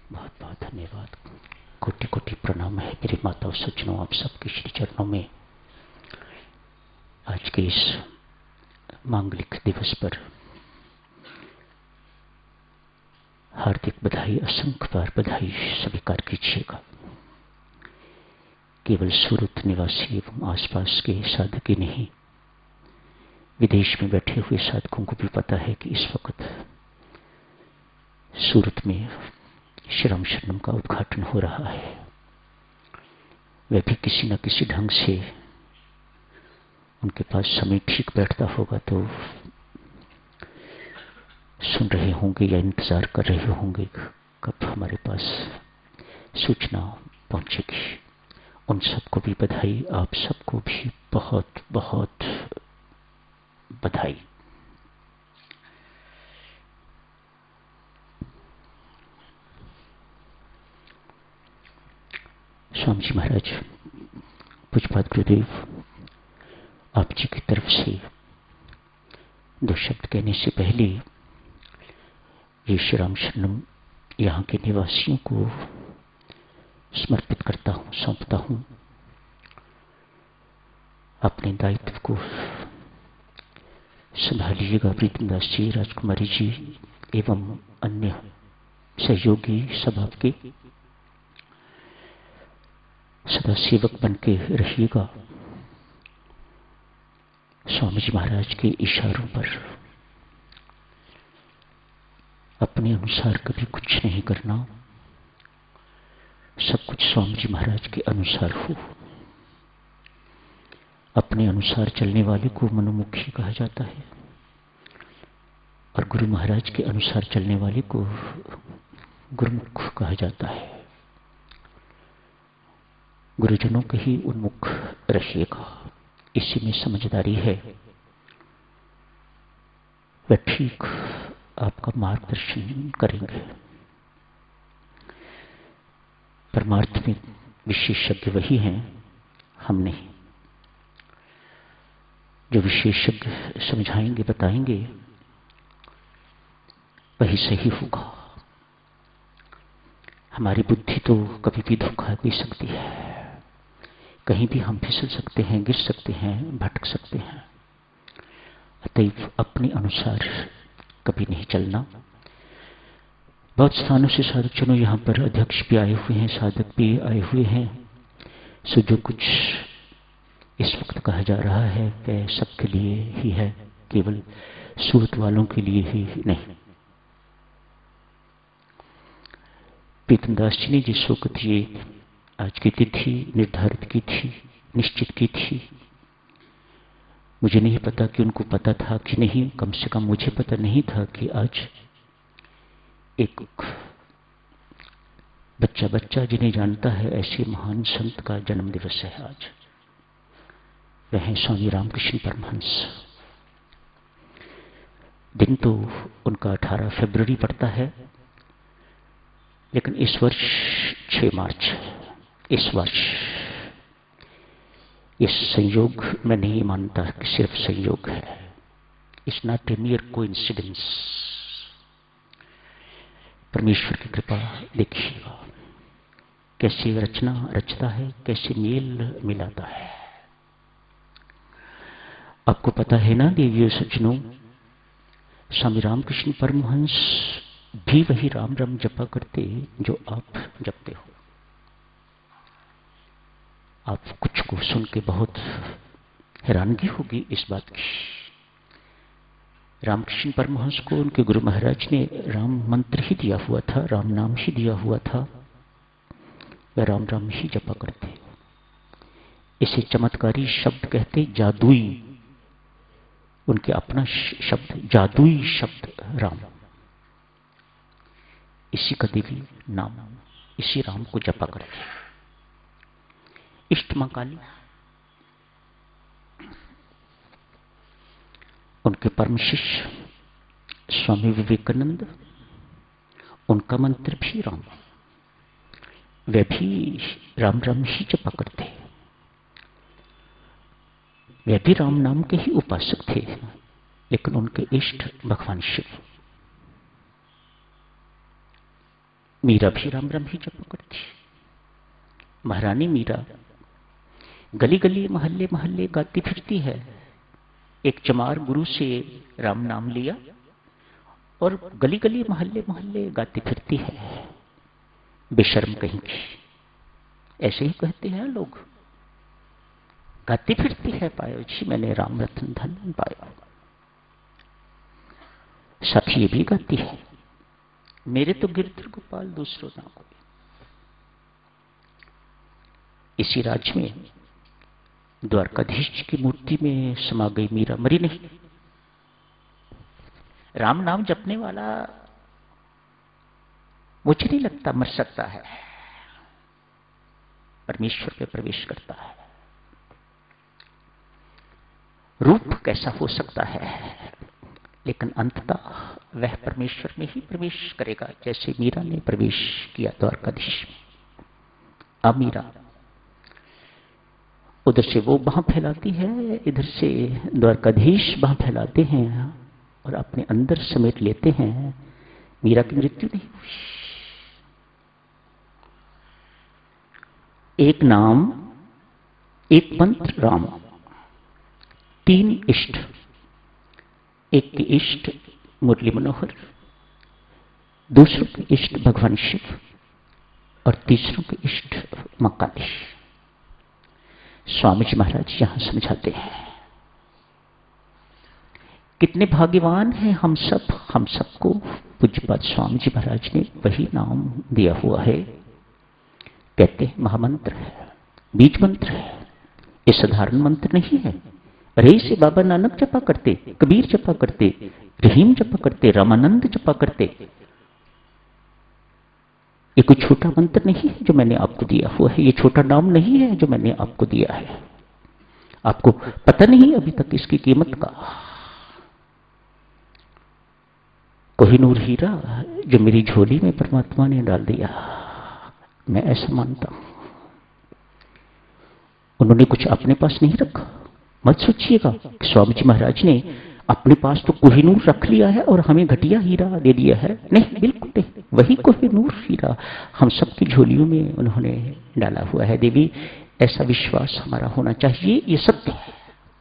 बहुत बहुत धन्यवाद। कोटि कोटि प्रणाम है मेरी माताओं सज्जनों, आप सबके श्री चरणों में आज के इस मांगलिक दिवस पर हार्दिक बधाई, असंख्य बार बधाई स्वीकार कीजिएगा। केवल सूरत निवासी एवं आसपास के साधक ही नहीं, विदेश में बैठे हुए साधकों को भी पता है कि इस वक्त सूरत में श्री राम शरणम का उद्घाटन हो रहा है। वह भी किसी न किसी ढंग से उनके पास समय ठीक बैठता होगा तो सुन रहे होंगे या इंतजार कर रहे होंगे कब हमारे पास सूचना पहुंचेगी। उन सबको भी बधाई, आप सबको भी बहुत बहुत बधाई। स्वामी जी महाराज, पूज्यपाद गुरुदेव, आप जी की तरफ से दो शब्द कहने से पहले ये श्री राम शरणम यहाँ के निवासियों को समर्पित करता हूँ, सौंपता हूँ। अपने दायित्व को संभालिएगा। प्रीतमदास जी, राजकुमारी जी एवं अन्य सहयोगी सब आपके सदा सेवक बन के रहिएगा। स्वामी जी महाराज के इशारों पर अपने अनुसार कभी कुछ नहीं करना, सब कुछ स्वामी जी महाराज के अनुसार हो। अपने अनुसार चलने वाले को मनोमुखी कहा जाता है और गुरु महाराज के अनुसार चलने वाले को गुरुमुख कहा जाता है। गुरुजनों के ही उन्मुख रहिएगा, इसी में समझदारी है। वह ठीक आपका मार्गदर्शन करेंगे। परमार्थ में विशेषज्ञ वही हैं, हम नहीं। जो विशेषज्ञ समझाएंगे, बताएंगे, वही सही होगा। हमारी बुद्धि तो कभी भी धोखा दे सकती है, कहीं भी हम फिसल सकते हैं, गिर सकते हैं, भटक सकते हैं। अतएव अपने अनुसार कभी नहीं चलना। बहुत स्थानों से साधकजनों यहाँ पर अध्यक्ष भी आए हुए हैं, साधक भी आए हुए हैं। सो जो कुछ इस वक्त कहा जा रहा है वह सबके लिए ही है, केवल सूरत वालों के लिए ही नहीं। प्रीतमदास जी ने जिस वक्त ये आज की तिथि निर्धारित की थी, निश्चित की थी, मुझे नहीं पता कि उनको पता था कि नहीं। कम से कम मुझे पता नहीं था कि आज एक बच्चा जिन्हें जानता है ऐसे महान संत का जन्म दिवस है आज। वह हैं स्वामी रामकृष्ण परमहंस। दिन तो उनका 18 फरवरी पड़ता है, लेकिन इस वर्ष 6 मार्च। इस वर्ष इस संयोग मैं नहीं मानता कि सिर्फ संयोग है। It's not a mere coincidence. परमेश्वर की कृपा देखिएगा कैसे रचना रचता है, कैसे मेल मिलाता है। आपको पता है ना देवियों सज्जनों, स्वामी रामकृष्ण परमहंस भी वही राम राम जपा करते जो आप जपते हो। आप कुछ को सुन के बहुत हैरानगी होगी इस बात की। रामकृष्ण परमहंस को उनके गुरु महाराज ने राम मंत्र ही दिया हुआ था, राम नाम ही दिया हुआ था। वह राम राम ही जपा करते। इसे चमत्कारी शब्द कहते, जादुई। उनके अपना शब्द, जादुई शब्द राम। इसी का देवी नाम, इसी राम को जपा करते। इष्ट मां काली, उनके परम शिष्य स्वामी विवेकानंद, उनका मंत्र भी राम। वे भी राम राम ही जपा करते। वे भी राम नाम के ही उपासक थे, लेकिन उनके इष्ट भगवान शिव। मीरा भी राम राम ही जप करती। महारानी मीरा गली गली महल्ले महल्ले गाती फिरती है। एक चमार गुरु से राम नाम लिया और गली गली महल्ले महल्ले गाती फिरती है। बेशर्म कहीं की, ऐसे ही कहते हैं लोग। गाती फिरती है, पायो जी मैंने राम रतन धन पाया। साथ ये भी गाती है, मेरे तो गिरधर गोपाल दूसरों ना कोई। इसी राज्य में द्वारकाधीश की मूर्ति में समा गई मीरा, मरी नहीं। राम नाम जपने वाला मुझे नहीं लगता मर सकता है, परमेश्वर पे प्रवेश करता है। रूप कैसा हो सकता है, लेकिन अंततः वह परमेश्वर में ही प्रवेश करेगा, जैसे मीरा ने प्रवेश किया द्वारकाधीश में। अब मीरा उधर से वो बाह फैलाती है, इधर से द्वारकाधीश बाह फैलाते हैं और अपने अंदर समेट लेते हैं। मीरा की मृत्यु नहीं हुई। एक नाम, एक मंत्र राम, तीन इष्ट। एक के इष्ट मुरली मनोहर, दूसरों के इष्ट भगवान शिव और तीसरों के इष्ट मां काली। स्वामी जी महाराज यहां समझाते हैं, कितने भाग्यवान हैं हम सब। हम सबको पूज्यपाद स्वामी जी महाराज ने वही नाम दिया हुआ है। कहते हैं महामंत्र है, बीज मंत्र है, ये साधारण मंत्र नहीं है। अरे से बाबा नानक जपा करते, कबीर जपा करते, रहीम जपा करते, रामानंद जपा करते। ये कोई छोटा मंत्र नहीं है जो मैंने आपको दिया हुआ है। ये छोटा नाम नहीं है जो मैंने आपको दिया है। आपको पता नहीं अभी तक इसकी कीमत का। कोहिनूर हीरा जो मेरी झोली में परमात्मा ने डाल दिया, मैं ऐसा मानता हूं। उन्होंने कुछ अपने पास नहीं रखा। मत सोचिएगा स्वामी जी महाराज ने अपने पास तो कोहिनूर रख लिया है और हमें घटिया हीरा दे दिया है। नहीं, बिल्कुल नहीं। वही कोहिनूर हीरा हम सबकी झोलियों में उन्होंने डाला हुआ है। देवी, ऐसा विश्वास हमारा होना चाहिए, ये सत्य है।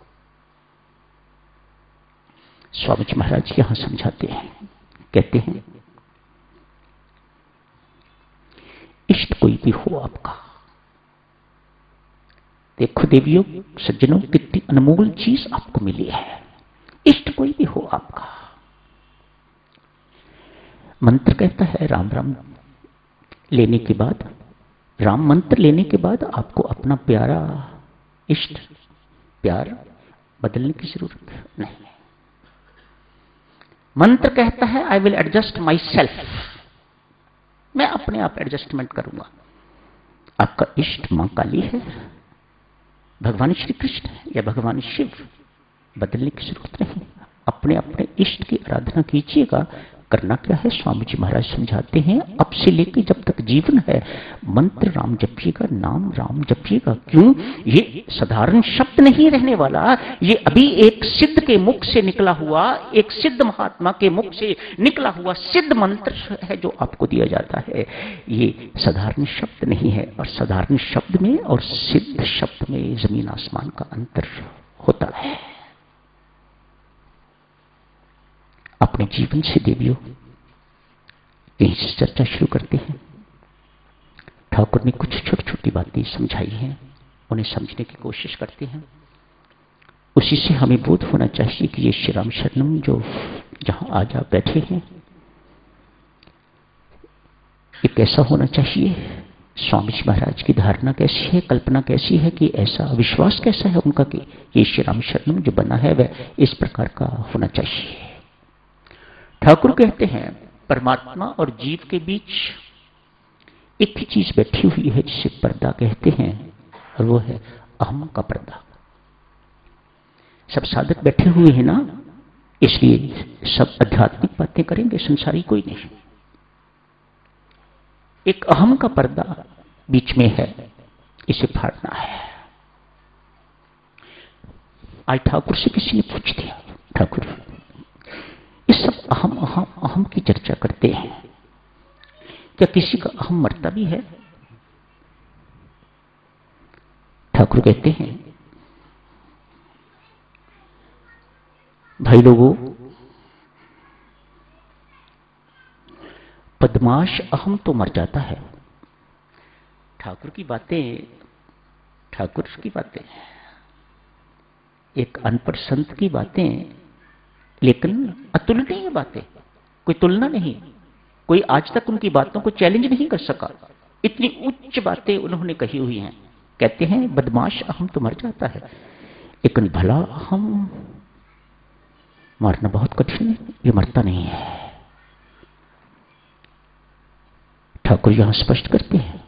स्वामी जी महाराज यहां समझाते हैं, कहते हैं इष्ट कोई भी हो आपका। देखो देवियों सज्जनों, कितनी अनमोल चीज आपको मिली है। इष्ट कोई भी हो आपका। मंत्र कहता है राम राम लेने के बाद, राम मंत्र लेने के बाद आपको अपना प्यारा इष्ट प्यार बदलने की जरूरत नहीं। मंत्र कहता है I will adjust my myself अपने आप एडजस्टमेंट करूंगा। आपका इष्ट मां काली है, भगवान श्री कृष्ण है या भगवान शिव, बदलने की जरूरत नहीं। अपने अपने इष्ट की आराधना कीजिएगा। करना क्या है, स्वामी जी महाराज समझाते हैं, अब से लेकर जब तक जीवन है मंत्र राम जपिएगा, नाम राम जपिएगा। क्यों? ये साधारण शब्द नहीं रहने वाला। ये अभी एक सिद्ध के मुख से निकला हुआ, एक सिद्ध महात्मा के मुख से निकला हुआ सिद्ध मंत्र है जो आपको दिया जाता है। ये साधारण शब्द नहीं है। और साधारण शब्द में और सिद्ध शब्द में जमीन आसमान का अंतर होता है। अपने जीवन से देवियों यहीं से चर्चा शुरू करते हैं। ठाकुर ने कुछ छोटी छोटी बातें समझाई हैं, उन्हें समझने की कोशिश करते हैं। उसी से हमें बोध होना चाहिए कि ये श्री राम शरणम जो जहां आज आप बैठे हैं, ये कैसा होना चाहिए। स्वामी जी महाराज की धारणा कैसी है, कल्पना कैसी है, कि ऐसा विश्वास कैसा है उनका कि ये श्री राम शरणम जो बना है वह इस प्रकार का होना चाहिए। ठाकुर कहते हैं परमात्मा और जीव के बीच एक ही चीज बैठी हुई है जिसे पर्दा कहते हैं, और वो है अहम का पर्दा। सब साधक बैठे हुए हैं ना, इसलिए सब आध्यात्मिक बातें करेंगे, संसारी कोई नहीं। एक अहम का पर्दा बीच में है, इसे फाड़ना है। आज ठाकुर से किसी ने पूछ दिया, ठाकुर ये सब अहम अहम अहम की चर्चा करते हैं, क्या किसी का अहम मरता भी है? ठाकुर कहते हैं, भाई लोगों, बदमाश अहम तो मर जाता है। ठाकुर की बातें एक अनपढ़ संत की बातें, लेकिन अतुलनीय बातें, कोई तुलना नहीं। कोई आज तक उनकी बातों को चैलेंज नहीं कर सका। इतनी उच्च बातें उन्होंने कही हुई हैं। कहते हैं बदमाश अहम तो मर जाता है, लेकिन भला अहम मारना बहुत कठिन है, ये मरता नहीं है। ठाकुर यहां स्पष्ट करते हैं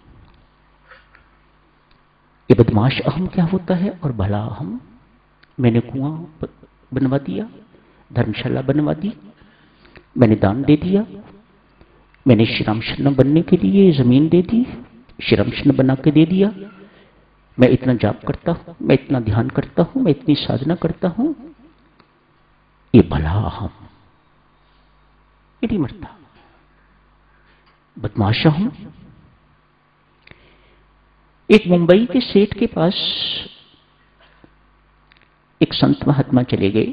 ये बदमाश अहम क्या होता है और भला अहम। मैंने कुआं बनवा दिया, धर्मशाला बनवा दी, मैंने दान दे दिया, मैंने श्रीराम शरण बनने के लिए जमीन दे दी, श्रीराम शरण बना के दे दिया, मैं इतना जाप करता हूं, मैं इतना ध्यान करता हूं, मैं इतनी साधना करता हूं, ये भला अहम ये नहीं मरता। बदमाश अहम। एक मुंबई के सेठ के पास एक संत महात्मा चले गए।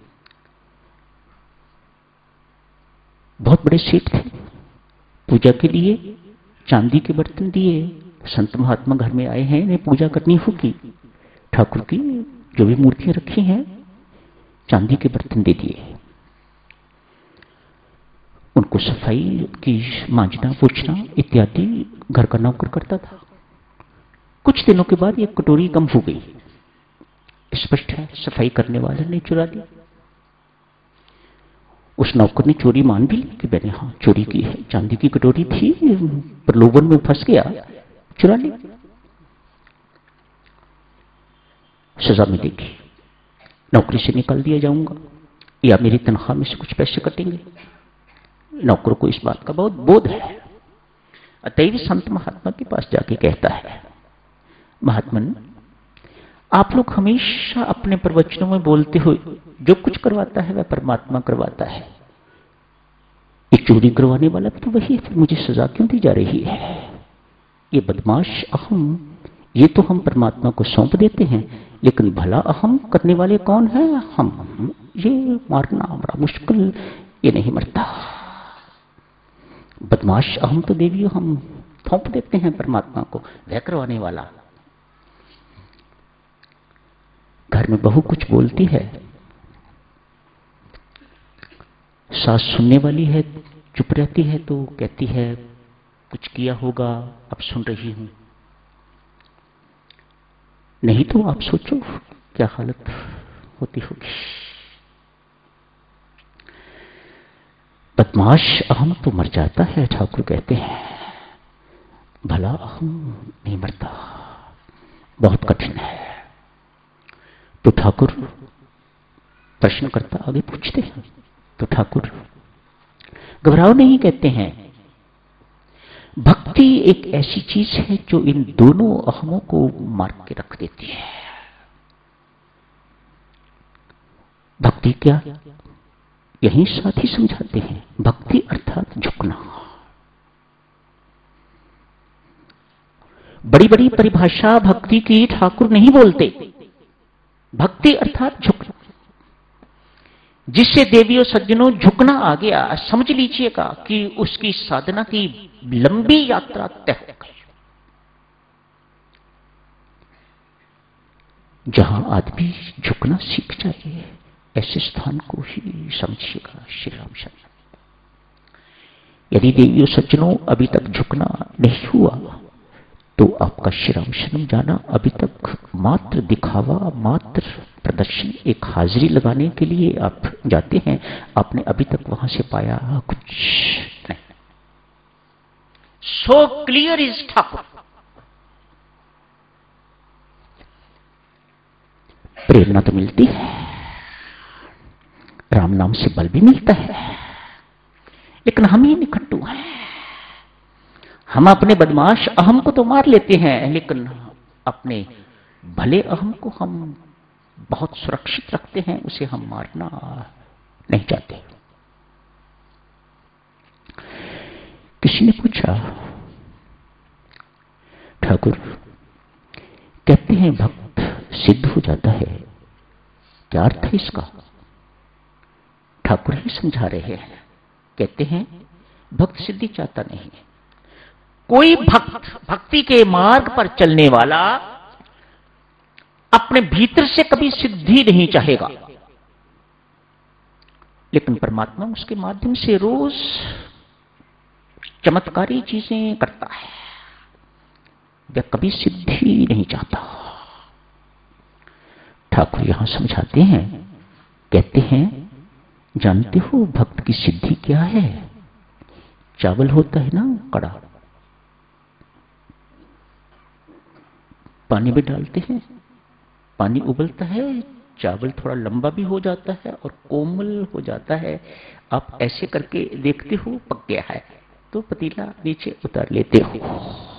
बहुत बड़े सेठ थे। पूजा के लिए चांदी के बर्तन दिए। संत महात्मा घर में आए हैं, इन्हें पूजा करनी होगी। ठाकुर की जो भी मूर्तियां रखी हैं, चांदी के बर्तन दे दिए। उनको सफाई की, मांजना पोछना इत्यादि घर का नौकर करता था। कुछ दिनों के बाद एक कटोरी कम हो गई। स्पष्ट है सफाई करने वाले ने चुरा ली। उस नौकर ने चोरी मान भी ली कि मैंने हाँ चोरी की है, चांदी की कटोरी थी, प्रलोभन में फंस गया, चुरा ली, सजा मिलेगी, नौकरी से निकाल दिया जाऊंगा या मेरी तनख्वाह में से कुछ पैसे कटेंगे। नौकर को इस बात का बहुत बोध है। अतएव संत महात्मा के पास जाके कहता है, महात्मन, आप लोग हमेशा अपने प्रवचनों में बोलते हो जो कुछ करवाता है वह परमात्मा करवाता है। ये चोरी करवाने वाला तो वही है, फिर मुझे सजा क्यों दी जा रही है? ये बदमाश अहम, ये तो हम परमात्मा को सौंप देते हैं, लेकिन भला अहम करने वाले कौन है? हम। ये मारना बड़ा मुश्किल, ये नहीं मरता। बदमाश अहम तो देवियों हम सौंप देते हैं परमात्मा को, वह करवाने वाला। घर में बहू कुछ बोलती है, सास सुनने वाली है, चुप रहती है तो कहती है कुछ किया होगा, अब सुन रही हूं। नहीं तो आप सोचो क्या हालत होती होगी। बदमाश अहम तो मर जाता है, ठाकुर कहते हैं, भला अहम नहीं मरता, बहुत कठिन है। तो ठाकुर प्रश्नकर्ता आगे पूछते हैं, तो ठाकुर घबराओ नहीं कहते हैं, भक्ति एक ऐसी चीज है जो इन दोनों अहमों को मार के रख देती है। भक्ति क्या? यही साथ ही समझाते हैं, भक्ति अर्थात झुकना। बड़ी बड़ी परिभाषा भक्ति की ठाकुर नहीं बोलते। भक्ति अर्थात झुकना। जिससे देवियों सज्जनों झुकना आ गया, समझ लीजिएगा कि उसकी साधना की लंबी यात्रा तय हो गई। जहां आदमी झुकना सीख जाए, ऐसे स्थान को ही समझिएगा श्री राम शरण। यदि देवियों सज्जनों अभी तक झुकना नहीं हुआ, तो आपका श्री राम शरण जाना अभी तक मात्र दिखावा, मात्र प्रदर्शन, एक हाजिरी लगाने के लिए आप जाते हैं। आपने अभी तक वहां से पाया कुछ नहीं। So clear is Thakur. प्रेरणा तो मिलती है, राम नाम से बल भी मिलता है, लेकिन हम ही निकट्टू हैं। हम अपने बदमाश अहम को तो मार लेते हैं, लेकिन अपने भले अहम को हम बहुत सुरक्षित रखते हैं, उसे हम मारना नहीं चाहते। किसी ने पूछा, ठाकुर कहते हैं भक्त सिद्ध हो जाता है, क्या अर्थ है इसका? ठाकुर ही समझा रहे हैं। कहते हैं भक्त सिद्धि चाहता नहीं। कोई भक्त, भक्ति के मार्ग पर चलने वाला अपने भीतर से कभी सिद्धि नहीं चाहेगा, लेकिन परमात्मा उसके माध्यम से रोज चमत्कारी चीजें करता है। वह कभी सिद्धि नहीं चाहता। ठाकुर यहां समझाते हैं, कहते हैं जानते हो भक्त की सिद्धि क्या है? चावल होता है ना कड़ा, पानी में डालते हैं, पानी उबलता है, चावल थोड़ा लंबा भी हो जाता है और कोमल हो जाता है। आप ऐसे करके देखते हो पक गया है तो पतीला नीचे उतार लेते हो।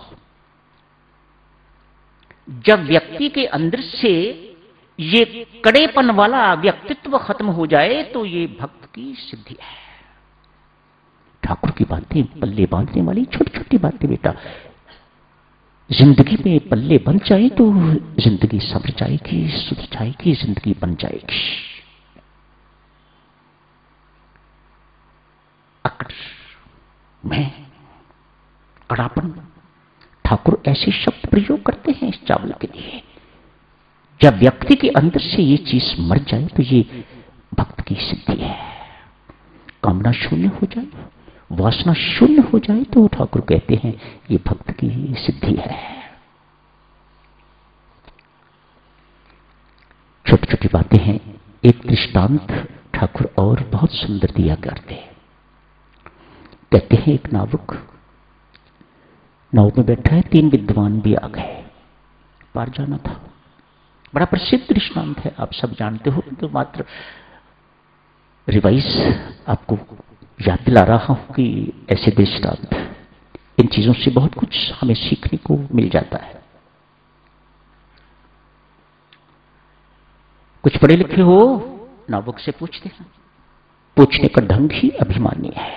जब व्यक्ति के अंदर से ये कड़ेपन वाला व्यक्तित्व खत्म हो जाए तो ये भक्त की सिद्धि है। ठाकुर की बातें पल्ले बांधने वाली छोटी छोटी बातें बेटा, जिंदगी में पल्ले बन जाए तो जिंदगी संवर जाएगी, सुधर जाएगी, जिंदगी बन जाएगी। अकड़ में कड़ापन, ठाकुर ऐसे शब्द प्रयोग करते हैं इस चावल के लिए। जब व्यक्ति के अंदर से ये चीज मर जाए तो ये भक्त की सिद्धि है। कामना शून्य हो जाए, वासना शून्य हो जाए तो ठाकुर कहते हैं ये भक्त की सिद्धि है। छोटी छोटी बातें हैं। एक दृष्टांत ठाकुर और बहुत सुंदर दिया करते। कहते हैं एक नावक नाव में बैठा है, 3 विद्वान भी आ गए, पार जाना था। बड़ा प्रसिद्ध दृष्टांत है, आप सब जानते हो, तो मात्र रिवाइज आपको याद दिला रहा हूं कि ऐसे दृष्टांत, इन चीजों से बहुत कुछ हमें सीखने को मिल जाता है। कुछ पढ़े लिखे हो, नावक से पूछते हैं। पूछने का ढंग ही अभिमानी है,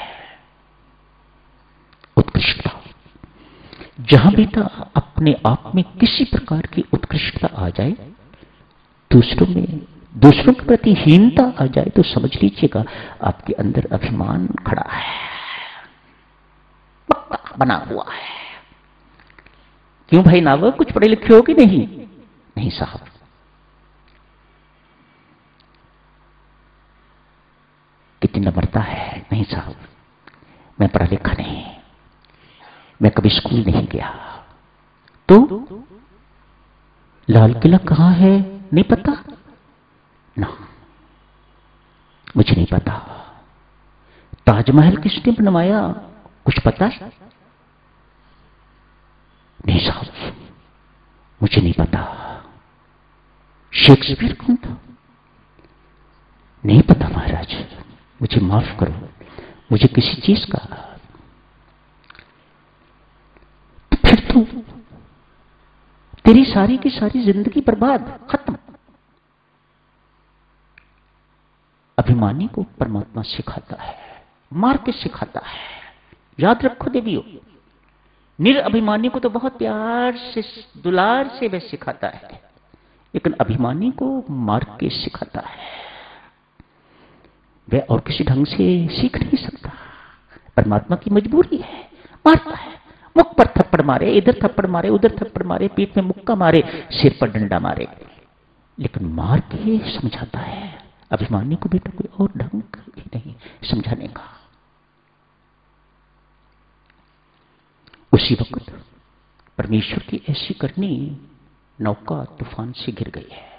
उत्कृष्टता। जहां बेटा अपने आप में किसी प्रकार की उत्कृष्टता आ जाए, दूसरों के प्रति हीनता आ जाए, तो समझ लीजिएगा आपके अंदर अभिमान खड़ा है, पक्का बना हुआ है। क्यों भाई नावक, कुछ पढ़े लिखे हो कि नहीं? नहीं साहब। कितनी नम्रता है? नहीं साहब, मैं पढ़ा लिखा नहीं, मैं कभी स्कूल नहीं गया। तो लाल किला कहां है नहीं पता ना, मुझे नहीं पता। ताजमहल किसने बनवाया कुछ पता है? नहीं साहब, मुझे नहीं पता। शेक्सपियर कौन था? नहीं पता महाराज, मुझे माफ करो, मुझे किसी चीज का। फिर तो तेरी सारी की सारी जिंदगी बर्बाद, खत्म। अभिमानी को परमात्मा सिखाता है, मार के सिखाता है। याद रखो देवियों, निरअभिमानी को तो बहुत प्यार से दुलार से वह सिखाता है, लेकिन अभिमानी को मार के सिखाता है। वह और किसी ढंग से सीख नहीं सकता। परमात्मा की मजबूरी है, मारता है। मुख पर थप्पड़ मारे, इधर थप्पड़ मारे, उधर थप्पड़ मारे, पीठ में मुक्का मारे, सिर पर डंडा मारे, लेकिन मार के समझाता है। अभिमानी को बेटा कोई और ढंग ही नहीं समझाने का। उसी वक्त परमेश्वर की ऐसी करनी, नौका तूफान से गिर गई है।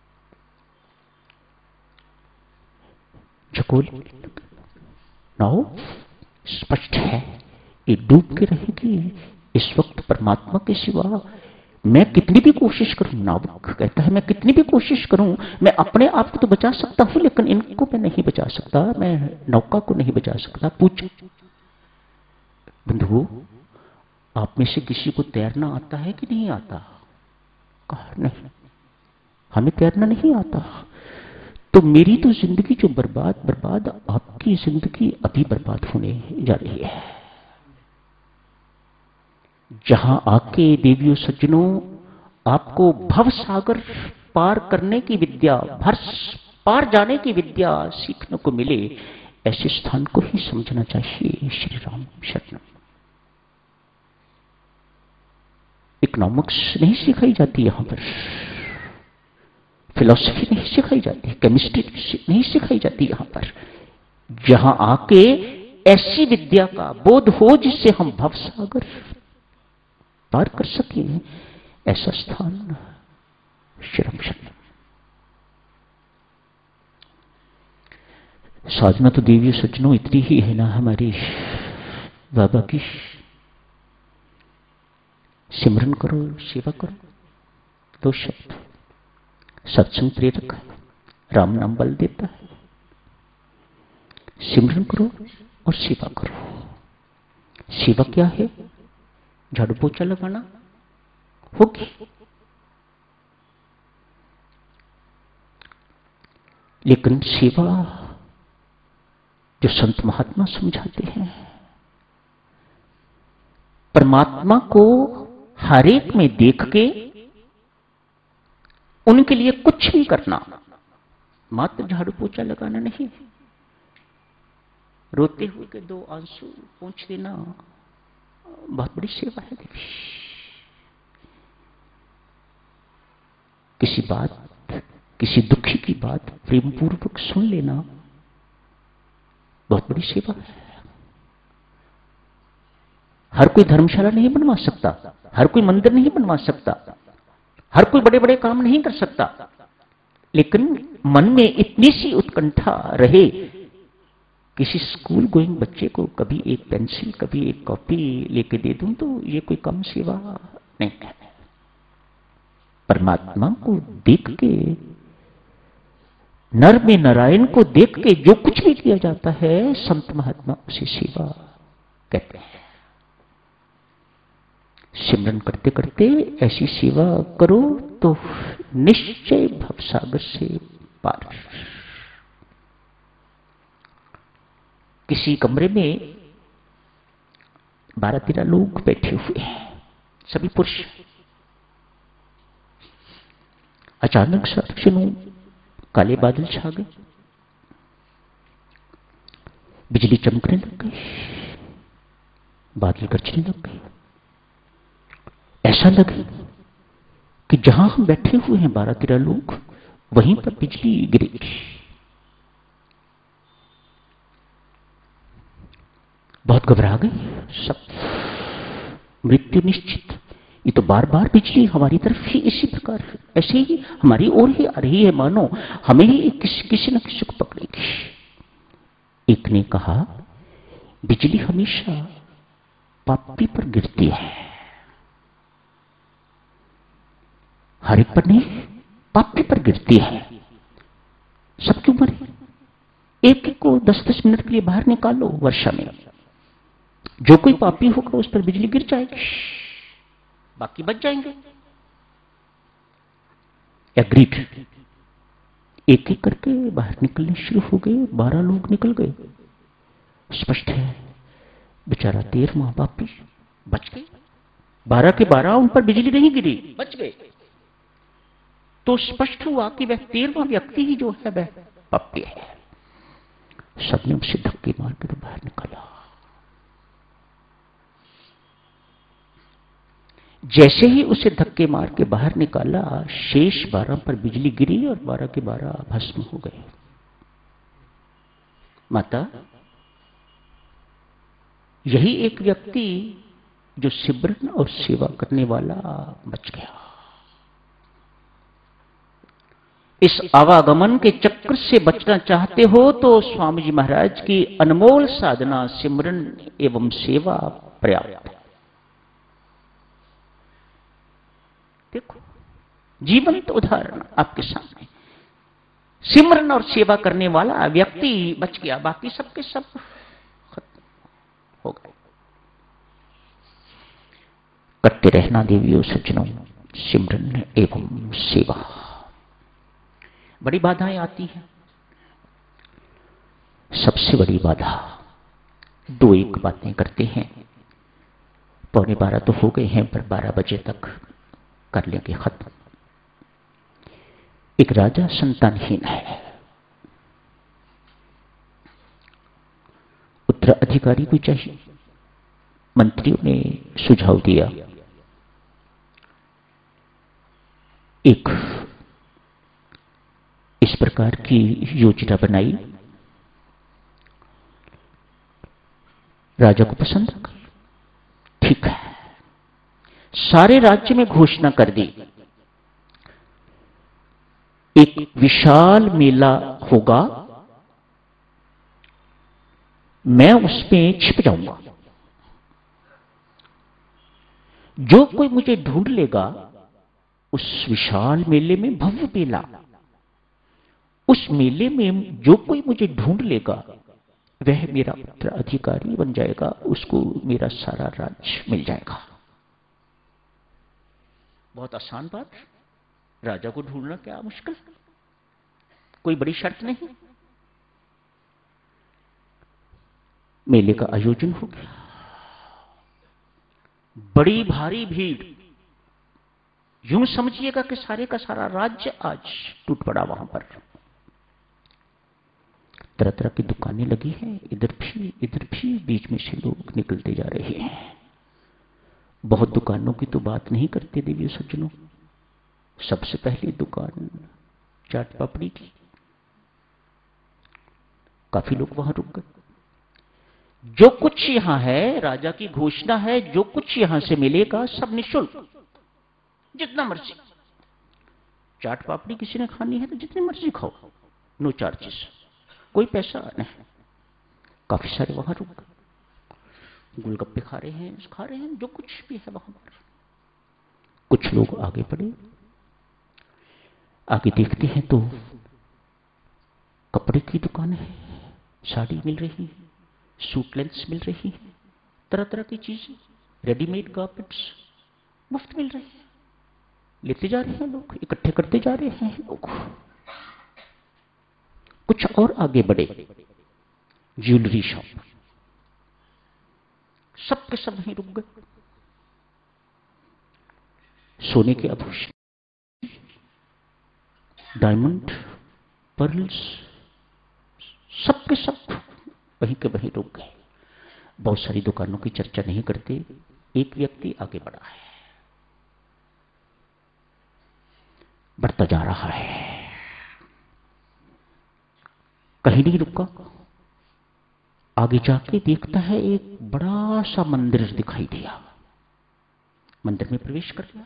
झकोल नाव स्पष्ट है, ये डूब के रहेगी। इस वक्त परमात्मा के सिवा मैं कितनी भी कोशिश करूं, नावक कहता है मैं कितनी भी कोशिश करूं, मैं अपने आप को तो बचा सकता हूं, लेकिन इनको मैं नहीं बचा सकता, मैं नौका को नहीं बचा सकता। पूछ बंधुओं, आप में से किसी को तैरना आता है कि नहीं आता? कहा नहीं, हमें तैरना नहीं आता। तो मेरी तो जिंदगी जो बर्बाद, आपकी जिंदगी अभी बर्बाद होने जा रही है। जहां आके देवियों सज्जनों आपको भव सागर पार करने की विद्या, भर पार जाने की विद्या सीखने को मिले, ऐसे स्थान को ही समझना चाहिए। श्री राम शरणम। इकोनॉमिक्स नहीं सिखाई जाती यहां पर, फिलॉसफी नहीं सिखाई जाती, केमिस्ट्री नहीं सिखाई जाती यहां पर। जहां आके ऐसी विद्या का बोध हो जिससे हम भवसागर पार कर सके, ऐसा स्थान शरम शरण। साधना तो देवी सज्जनों इतनी ही है ना हमारी बाबा की, सिमरन करो, सेवा करो, दो शब्द। सत्संग प्रेरक है, राम नाम बल देता है। सिमरन करो और सेवा करो। सेवा क्या है? झाड़ू पोछा लगाना होगी, लेकिन सेवा जो संत महात्मा समझाते हैं, परमात्मा को हर एक में देख के उनके लिए कुछ भी करना, मात्र झाड़ू पोछा लगाना नहीं। रोते हुए के दो आंसू पोंछ देना बहुत बड़ी सेवा है देवी। किसी बात, किसी दुखी की बात प्रेम पूर्वक सुन लेना बहुत बड़ी सेवा है। हर कोई धर्मशाला नहीं बनवा सकता, हर कोई मंदिर नहीं बनवा सकता, हर कोई बड़े बड़े काम नहीं कर सकता, लेकिन मन में इतनी सी उत्कंठा रहे, किसी स्कूल गोइंग बच्चे को कभी एक पेंसिल, कभी एक कॉपी लेके दे दूं तो ये कोई कम सेवा नहीं है। परमात्मा को देख के, नर में नारायण को देख के जो कुछ भी किया जाता है, संत महात्मा उसे सेवा कहते हैं। सिमरन करते करते ऐसी सेवा करो तो निश्चय भवसागर से पार। किसी कमरे में 12-13 लोग बैठे हुए हैं, सभी पुरुष। अचानक से काले बादल छा गए, बिजली चमकने लग गई, बादल गरजने लग गए। ऐसा लगे कि जहां हम बैठे हुए हैं 12-13 लोग, वहीं पर बिजली गिरेगी। बहुत घबरा गए सब, मृत्यु निश्चित। ये तो बार बार बिजली हमारी तरफ ही इसी प्रकार ऐसे ही हमारी ओर ही आ रही है, मानो हमें ही किसी न किसी को पकड़ेगी। एक ने कहा, बिजली हमेशा पापी पर गिरती है, हर एक पर नहीं, पापी पर गिरती है। सब क्यों मरे? एक एक को 10-10 मिनट के लिए बाहर निकालो वर्षा में, जो कोई पापी होगा उस पर बिजली गिर जाएगी, बाकी बच जाएंगे। एग्रीड। एक एक करके बाहर निकलने शुरू हो गए, 12 लोग निकल गए। स्पष्ट है बेचारा 13वां पापी बच गए। 12 के 12 उन पर बिजली नहीं गिरी, बच गए। तो स्पष्ट हुआ कि वह 13वां व्यक्ति ही जो है वह पापी है। सबने उसे धक्के मार कर बाहर निकाला। जैसे ही उसे धक्के मार के बाहर निकाला, शेष 12 पर बिजली गिरी और 12 के 12 भस्म हो गए। माता, यही एक व्यक्ति जो सिमरन और सेवा करने वाला बच गया। इस आवागमन के चक्र से बचना चाहते हो तो स्वामी जी महाराज की अनमोल साधना सिमरन एवं सेवा पर्याप्त है। देखो, जीवंत उदाहरण आपके सामने। सिमरन और सेवा करने वाला व्यक्ति बच गया, बाकी सबके सब खत्म हो गए। करते रहना देवियों सज्जनों सिमरन एवं सेवा। बड़ी बाधाएं आती हैं। सबसे बड़ी बाधा 2-1 बातें करते हैं। 12:15 तो हो गए हैं, पर 12 बजे तक कर लेंगे खत्म। एक राजा संतानहीन है। उत्तराधिकारी को चाहिए। मंत्रियों ने सुझाव दिया, एक इस प्रकार की योजना बनाई, राजा को पसंद आ गई। ठीक है, सारे राज्य में घोषणा कर दी, एक विशाल मेला होगा, मैं उसमें छिप जाऊंगा। जो कोई मुझे ढूंढ लेगा उस विशाल मेले में, भव्य मेला, उस मेले में जो कोई मुझे ढूंढ लेगा वह मेरा उत्तराधिकारी बन जाएगा, उसको मेरा सारा राज्य मिल जाएगा। बहुत आसान बात, राजा को ढूंढना क्या मुश्किल, कोई बड़ी शर्त नहीं। मेले का आयोजन हो गया, बड़ी भारी भीड़, यूं समझिएगा कि सारे का सारा राज्य आज टूट पड़ा वहां पर। तरह तरह की दुकानें लगी हैं, इधर भी बीच में से लोग निकलते जा रहे हैं। बहुत दुकानों की तो बात नहीं करते देवी सज्जनों, सबसे पहली दुकान चाट पापड़ी की, काफी लोग वहां रुक गए। जो कुछ यहां है, राजा की घोषणा है, जो कुछ यहां से मिलेगा सब निःशुल्क, जितना मर्जी। चाट पापड़ी किसी ने खानी है तो जितनी मर्जी खाओ, नो चार्जेस, कोई पैसा नहीं। काफी सारे वहां रुक गए, गोलगप्पे खा रहे हैं, जो कुछ भी है वहां पर। कुछ लोग आगे बढ़े, आगे देखते हैं तो कपड़े की दुकान है, साड़ी मिल रही है, सूट लेंस मिल रही है, तरह तरह की चीजें, रेडीमेड गारमेंट्स मुफ्त मिल रही है। लेते जा रहे हैं लोग, इकट्ठे करते जा रहे हैं लोग। कुछ और आगे बढ़े, ज्वेलरी शॉप, सब के सब वहीं रुक गए। सोने के आभूषण, डायमंड, पर्ल्स, सब के सब वहीं के वहीं रुक गए। बहुत सारी दुकानों की चर्चा नहीं करते, एक व्यक्ति आगे बढ़ा है, बढ़ता जा रहा है, कहीं नहीं रुका। आगे जाके देखता है एक बड़ा सा मंदिर दिखाई दिया, मंदिर में प्रवेश कर लिया।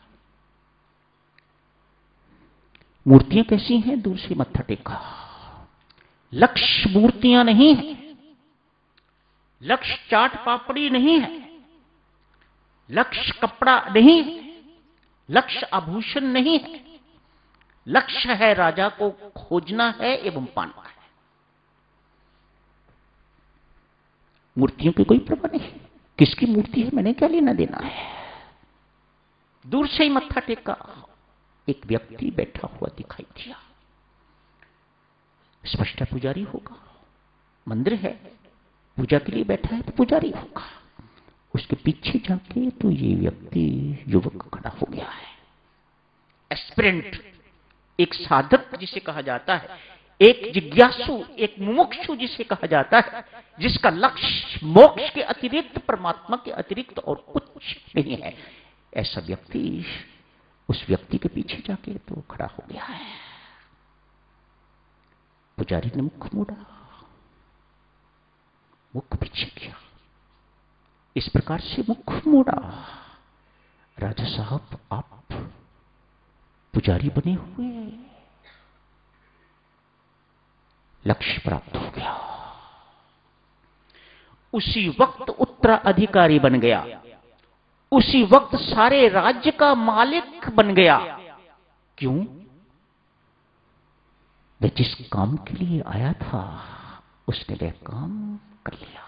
मूर्तियां कैसी हैं, दूर से मत्था टेका। लक्ष्य मूर्तियां नहीं है, लक्ष्य चाट पापड़ी नहीं है, लक्ष्य कपड़ा नहीं है, लक्ष्य आभूषण नहीं है, लक्ष्य है राजा को खोजना है एवं पाना है। मूर्तियों की कोई परवाह नहीं, किसकी मूर्ति है मैंने क्या लेना देना है। दूर से ही मत्था टेका, एक व्यक्ति बैठा हुआ दिखाई दिया, स्पष्ट पुजारी होगा, मंदिर है, पूजा के लिए बैठा है तो पुजारी होगा। उसके पीछे जाके तो ये व्यक्ति युवक खड़ा हो गया है, एस्पिरेंट, एक साधक जिसे कहा जाता है, एक जिज्ञासु, एक मुमुक्षु जिसे कहा जाता है, जिसका लक्ष्य मोक्ष के अतिरिक्त, परमात्मा के अतिरिक्त और कुछ नहीं है। ऐसा व्यक्ति उस व्यक्ति के पीछे जाके तो खड़ा हो गया है। पुजारी ने मुख मोड़ा, मुख पीछे किया, इस प्रकार से मुख मोड़ा, राजा साहब आप पुजारी बने हुए, लक्ष्य प्राप्त हो गया। उसी वक्त उत्तराधिकारी बन गया, उसी वक्त सारे राज्य का मालिक बन गया। क्यों? वह जिस काम के लिए आया था उसने वह काम कर लिया।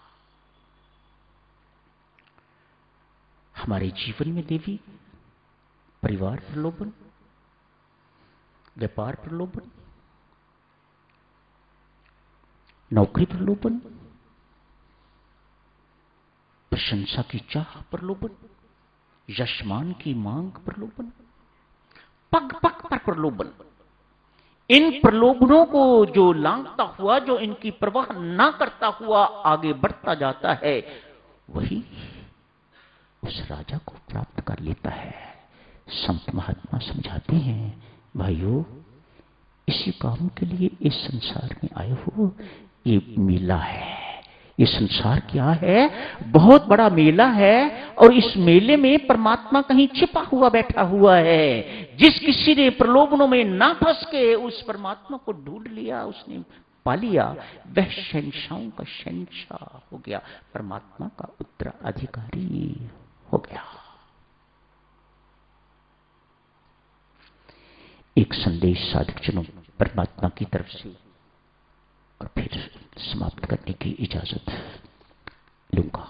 हमारे जीवन में देवी, परिवार प्रलोभन, व्यापार प्रलोभन, नौकरी प्रलोभन, प्रशंसा की चाह प्रलोभन, यशमान की मांग प्रलोभन, पग पग पर प्रलोभन। इन प्रलोभनों को जो लांघता हुआ, जो इनकी परवाह ना करता हुआ आगे बढ़ता जाता है, वही उस राजा को प्राप्त कर लेता है। संत महात्मा समझाते हैं, भाइयों, इसी काम के लिए इस संसार में आए हो। ये मेला है, ये संसार क्या है? बहुत बड़ा मेला है। और इस मेले में परमात्मा कहीं छिपा हुआ बैठा हुआ है। जिस किसी ने प्रलोभनों में ना फंस के उस परमात्मा को ढूंढ लिया, उसने पा लिया, वह शहंशाहों का शहंशाह हो गया, परमात्मा का उत्तराधिकारी हो गया। एक संदेश साधकजनों परमात्मा की तरफ से, और फिर समाप्त करने की इजाजत लूंगा।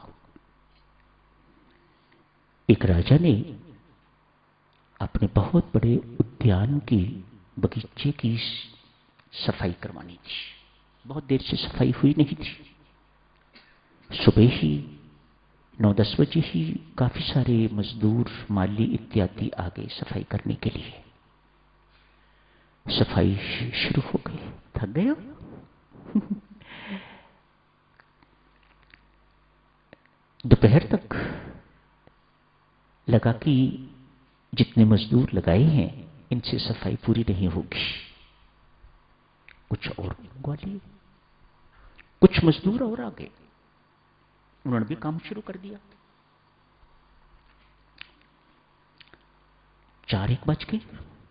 एक राजा ने अपने बहुत बड़े उद्यान की, बगीचे की सफाई करवानी थी। बहुत देर से सफाई हुई नहीं थी। सुबह ही 9-10 बजे ही काफी सारे मजदूर, माली इत्यादि आ गए सफाई करने के लिए। सफाई शुरू हो गई। थक गए हो? दोपहर तक लगा कि जितने मजदूर लगाए हैं इनसे सफाई पूरी नहीं होगी, कुछ और मंगवा लिए। कुछ मजदूर और आ गए, उन्होंने भी काम शुरू कर दिया। 4-1 बज गए।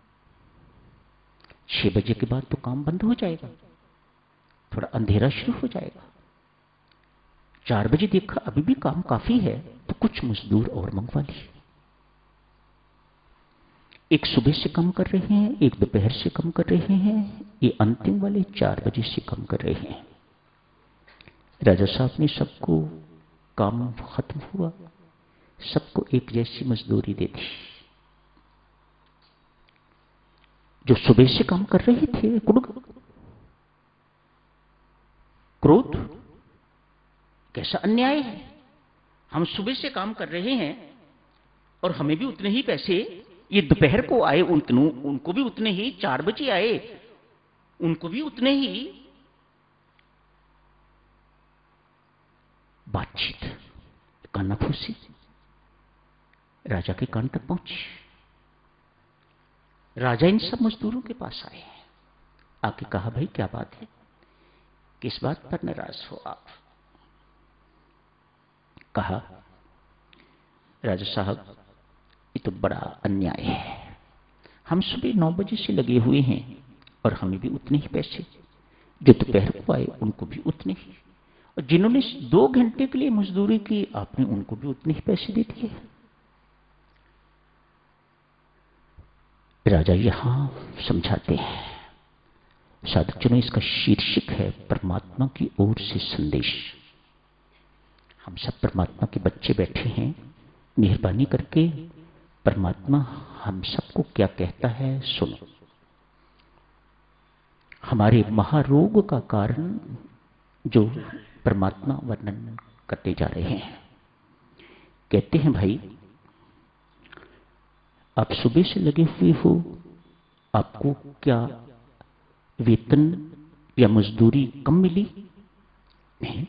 6 बजे के बाद तो काम बंद हो जाएगा, थोड़ा अंधेरा शुरू हो जाएगा। 4 बजे देखा अभी भी काम काफी है, तो कुछ मजदूर और मंगवा लिए। एक सुबह से कम कर रहे हैं, एक दोपहर से कम कर रहे हैं, ये अंतिम वाले 4 बजे से कम कर रहे हैं। राजा साहब ने सबको, काम खत्म हुआ, सबको एक जैसी मजदूरी दे दी। जो सुबह से काम कर रहे थे, क्रोध, कैसा अन्याय है। हम सुबह से काम कर रहे हैं और हमें भी उतने ही पैसे। ये दोपहर को आए, उनको भी उतने ही। 4 बजे आए, उनको भी उतने ही। बातचीत, कानाफूसी राजा के कान तक पहुंची। राजा इन सब मजदूरों के पास आए, आके कहा, भाई क्या बात है, किस बात पर नाराज हो आप? कहा, राजा साहब, ये तो बड़ा अन्याय है। हम सुबह 9 बजे से लगे हुए हैं और हमें भी उतने ही पैसे, जो दोपहर को आए उनको भी उतने ही, और जिन्होंने 2 घंटे के लिए मजदूरी की आपने उनको भी उतने ही पैसे दे दिए। राजा यहां समझाते हैं, साधकजनों, इसका शीर्षक है परमात्मा की ओर से संदेश। हम सब परमात्मा के बच्चे बैठे हैं। मेहरबानी करके परमात्मा हम सबको क्या कहता है सुनो। हमारे महारोग का कारण जो परमात्मा वर्णन करते जा रहे हैं, कहते हैं, भाई आप सुबह से लगे हुए हो, आपको क्या वेतन या मजदूरी कम मिली? नहीं,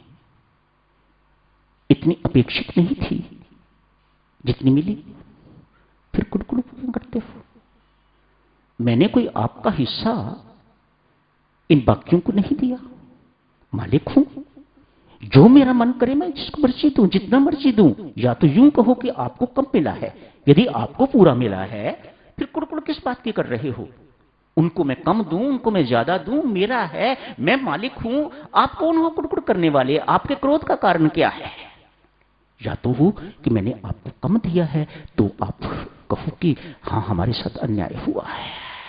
इतनी अपेक्षित नहीं थी जितनी मिली। फिर कुड़कुड़ क्यों करते हो? मैंने कोई आपका हिस्सा इन बाकियों को नहीं दिया। मालिक हूं, जो मेरा मन करे मैं जिसको मर्जी दूं, जितना मर्जी दूं। या तो यूं कहो कि आपको कम मिला है, यदि आपको पूरा मिला है फिर कुड़कुड़ किस बात की कर रहे हो? उनको मैं कम दूं, उनको मैं ज्यादा दूं, मेरा है, मैं मालिक हूं। आप कौन हो कुड़कुड़ करने वाले? आपके क्रोध का कारण क्या है? या तो हो कि मैंने आपको कम दिया है तो आप कहो कि हां हमारे साथ अन्याय हुआ है।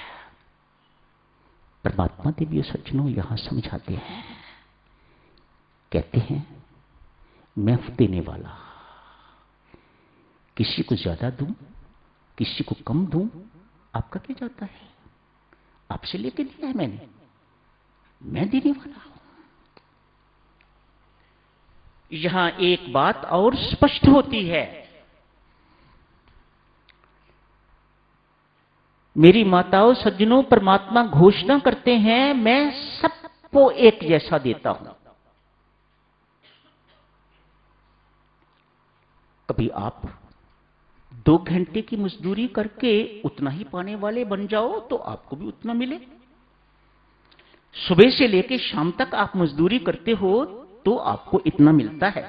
परमात्मा दिव्य सज्जनों यहां समझाते हैं, कहते हैं, मैं हूं देने वाला। किसी को ज्यादा दूं, किसी को कम दूं, आपका क्या जाता है? आपसे लेके दिया है मैंने, मैं देने वाला हूं। यहां एक बात और स्पष्ट होती है। मेरी माताओं सज्जनों, परमात्मा घोषणा करते हैं, मैं सबको एक जैसा देता हूं। कभी आप 2 घंटे की मजदूरी करके उतना ही पाने वाले बन जाओ तो आपको भी उतना मिले। सुबह से लेकर शाम तक आप मजदूरी करते हो तो आपको इतना मिलता है।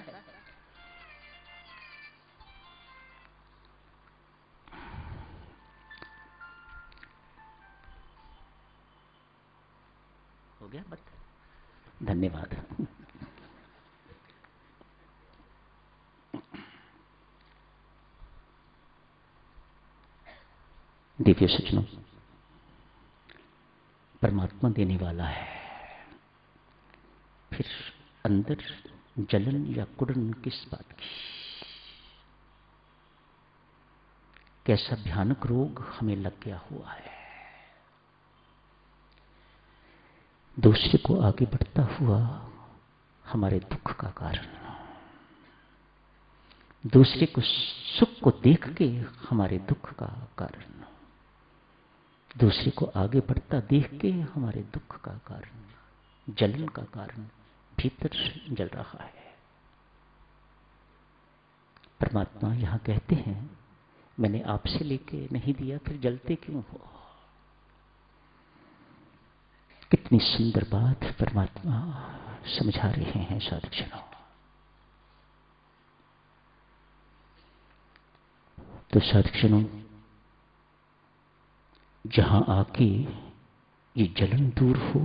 हो गया बात? धन्यवाद। दिव्य सज्जनों, परमात्मा देने वाला है, फिर अंदर जलन या कुड़न किस बात की? कैसा भयानक रोग हमें लग गया हुआ है। दूसरे को आगे बढ़ता हुआ हमारे दुख का कारण, दूसरे को सुख को देख के हमारे दुख का कारण, दूसरे को आगे बढ़ता देख के हमारे दुख का कारण, जलन का कारण भीतर जल रहा है। परमात्मा यहां कहते हैं, मैंने आपसे लेके नहीं दिया, फिर जलते क्यों हो? कितनी सुंदर बात परमात्मा समझा रहे हैं साधुजनों। तो साधुजनों, जहां आके ये जलन दूर हो,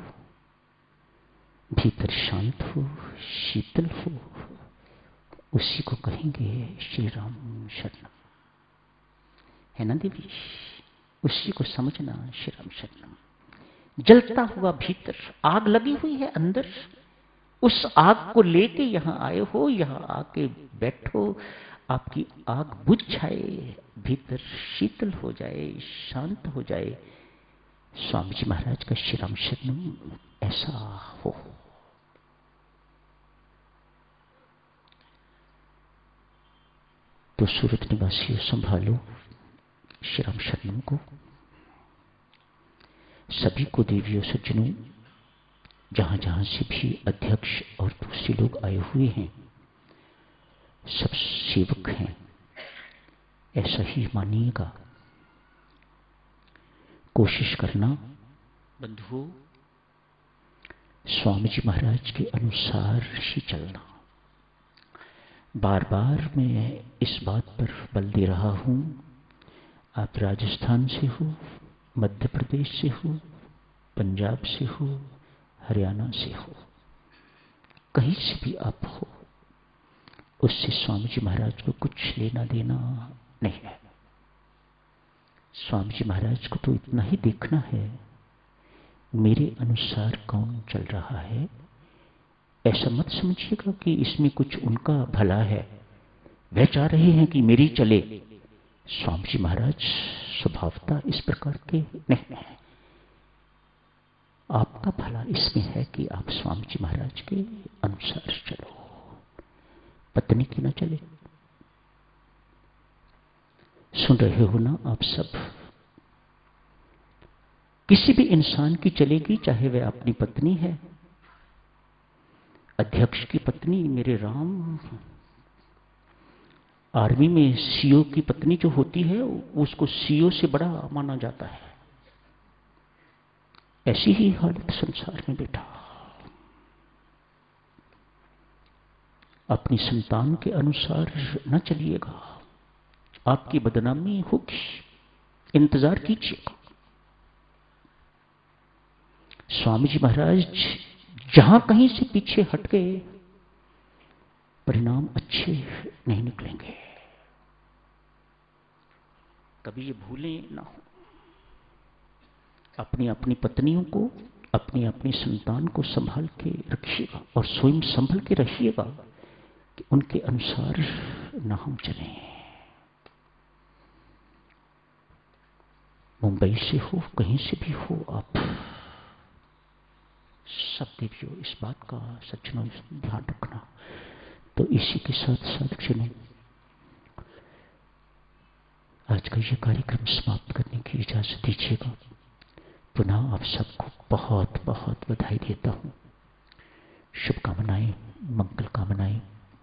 भीतर शांत हो, शीतल हो, उसी को कहेंगे श्री राम शरणम। है ना देवी? उसी को समझना श्री राम शरणम। जलता हुआ भीतर आग लगी हुई है अंदर, उस आग को लेके यहां आए हो, यहां आके बैठो, आपकी आग बुझ जाए, भीतर शीतल हो जाए, शांत हो जाए। स्वामी जी महाराज का श्री राम शरणम ऐसा हो। तो सूरत निवासियों, संभालो श्री राम शरणम को। सभी को देवियों सज्जनों, जहां जहां से भी अध्यक्ष और दूसरे लोग आए हुए हैं, सब सेवक हैं, ऐसा ही मानिएगा। कोशिश करना बंधुओं, स्वामी जी महाराज के अनुसार ही चलना। बार बार मैं इस बात पर बल दे रहा हूं, आप राजस्थान से हो, मध्य प्रदेश से हो, पंजाब से हो, हरियाणा से हो, कहीं से भी आप हो, उससे स्वामी जी महाराज को कुछ लेना देना नहीं है। स्वामी जी महाराज को तो इतना ही देखना है, मेरे अनुसार कौन चल रहा है। ऐसा मत समझिएगा कि इसमें कुछ उनका भला है, वह चाह रहे हैं कि मेरी चले। स्वामी जी महाराज स्वभावतः इस प्रकार के नहीं है। आपका भला इसमें है कि आप स्वामी जी महाराज के अनुसार चलो, पत्नी की न चले। सुन रहे हो ना आप सब? किसी भी इंसान की चलेगी, चाहे वह अपनी पत्नी है। अध्यक्ष की पत्नी, मेरे राम, आर्मी में सीओ की पत्नी जो होती है उसको सीओ से बड़ा माना जाता है। ऐसी ही हालत संसार में बेटा। अपनी संतान के अनुसार न चलिएगा, आपकी बदनामी होगी, इंतजार कीजिएगा। स्वामी जी महाराज जहां कहीं से पीछे हट गए, परिणाम अच्छे नहीं निकलेंगे। कभी ये भूलें ना हो। अपनी अपनी पत्नियों को, अपनी अपनी संतान को संभाल के रखिएगा और स्वयं संभल के रखिएगा कि उनके अनुसार ना हम चलें। मुंबई से हो, कहीं से भी हो आप, सब देवियों इस बात का सज्जनों ध्यान रखना। तो इसी के साथ साथ क्षणों आज का यह कार्यक्रम समाप्त करने की इजाजत दीजिएगा। पुनः आप सबको बहुत बहुत बधाई देता हूं, शुभकामनाएं, मंगल कामनाएं।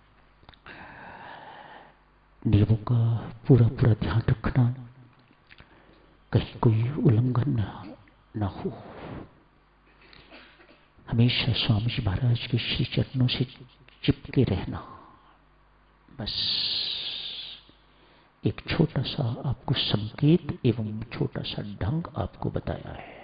नियमों का पूरा पूरा ध्यान रखना, कहीं कोई उल्लंघन ना हो। हमेशा स्वामी जी महाराज के श्री चरणों से चिपके रहना। बस एक छोटा सा आपको संकेत एवं छोटा सा ढंग आपको बताया है।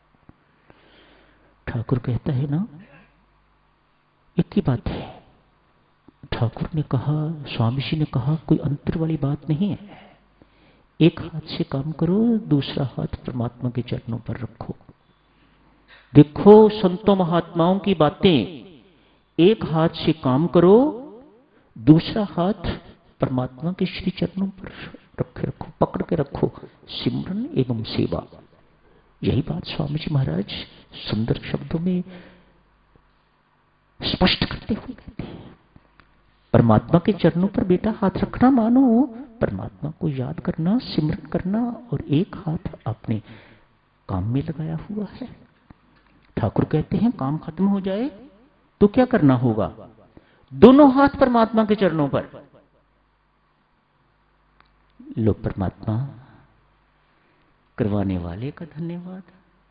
ठाकुर कहता है ना, एक ही बात है। ठाकुर ने कहा, स्वामी जी ने कहा, कोई अंतर वाली बात नहीं है। एक हाथ से काम करो, दूसरा हाथ परमात्मा के चरणों पर रखो। देखो संतों महात्माओं की बातें, एक हाथ से काम करो, दूसरा हाथ परमात्मा के श्री चरणों पर रखो, पकड़ के रखो। सिमरन एवं सेवा, यही बात स्वामी जी महाराज सुंदर शब्दों में स्पष्ट करते हुए कहते हैं। परमात्मा के चरणों पर बेटा हाथ रखना मानो परमात्मा को याद करना, सिमरन करना, और एक हाथ अपने काम में लगाया हुआ है। ठाकुर कहते हैं काम खत्म हो जाए तो क्या करना होगा? दोनों हाथ परमात्मा के चरणों पर। लो परमात्मा, करवाने वाले का धन्यवाद,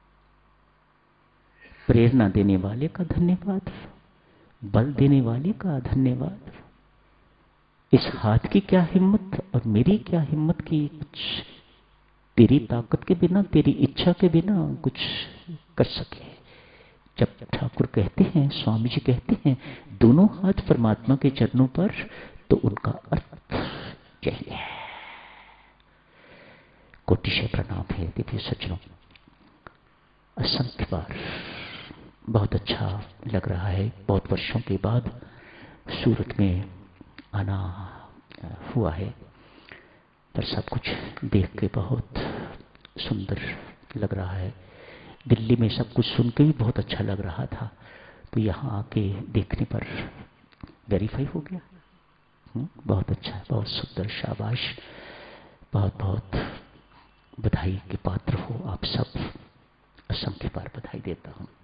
प्रेरणा देने वाले का धन्यवाद, बल देने वाले का धन्यवाद। इस हाथ की क्या हिम्मत और मेरी क्या हिम्मत की कुछ तेरी ताकत के बिना, तेरी इच्छा के बिना कुछ कर सके। जब ठाकुर कहते हैं, स्वामी जी कहते हैं दोनों हाथ परमात्मा के चरणों पर, तो उनका अर्थ यही है। कोटिशय प्रणाम है दिव्य सज्जनों, असंख्य बार बहुत अच्छा लग रहा है। बहुत वर्षों के बाद सूरत में आना हुआ है, पर सब कुछ देख के बहुत सुंदर लग रहा है। दिल्ली में सब कुछ सुन के भी बहुत अच्छा लग रहा था, तो यहाँ आके देखने पर वेरीफाई हो गया। बहुत अच्छा है, बहुत सुंदर, शाबाश, बहुत बहुत बधाई के पात्र हो आप सब। असंख्य बार बधाई देता हूँ।